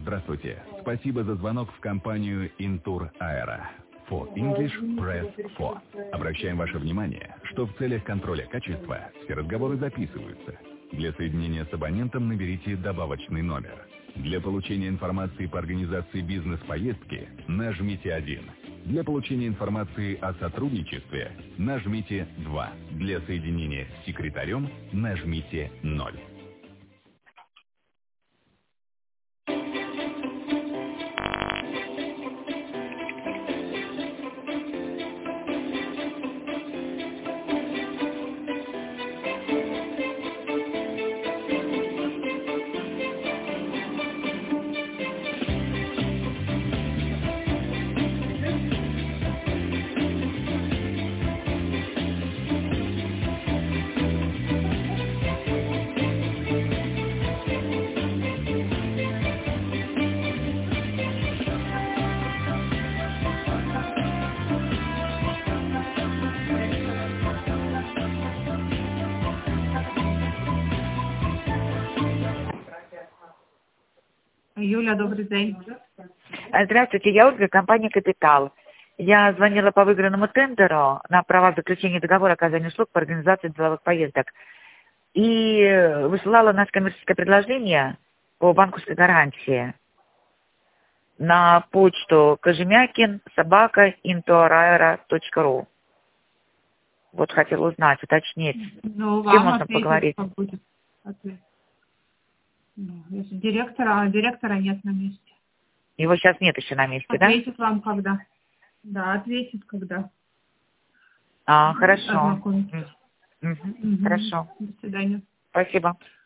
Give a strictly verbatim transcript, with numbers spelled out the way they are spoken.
Здравствуйте. Спасибо за звонок в компанию Intour Aero. For English, press four. Обращаем ваше внимание, что в целях контроля качества все разговоры записываются. Для соединения с абонентом наберите добавочный номер. Для получения информации по организации бизнес-поездки нажмите один. Для получения информации о сотрудничестве нажмите два. Для соединения с секретарем нажмите ноль. Юля, добрый день. Здравствуйте, я Ольга, компания «Капитал». Я звонила по выигранному тендеру на права заключения договора оказания услуг по организации деловых поездок и высылала наше коммерческое предложение по банковской гарантии на почту кожемякин собака интуараэро точка ру. Вот хотела узнать, уточнить, Ну, с кем вам можно ответить, поговорить. как будет ответ. Ну, если директора, директора нет на месте. Его сейчас нет еще на месте, да? Ответит вам когда. Да, ответит когда. А, хорошо. Ознакомитесь. Мгм. Мгм. Хорошо. До свидания. Спасибо.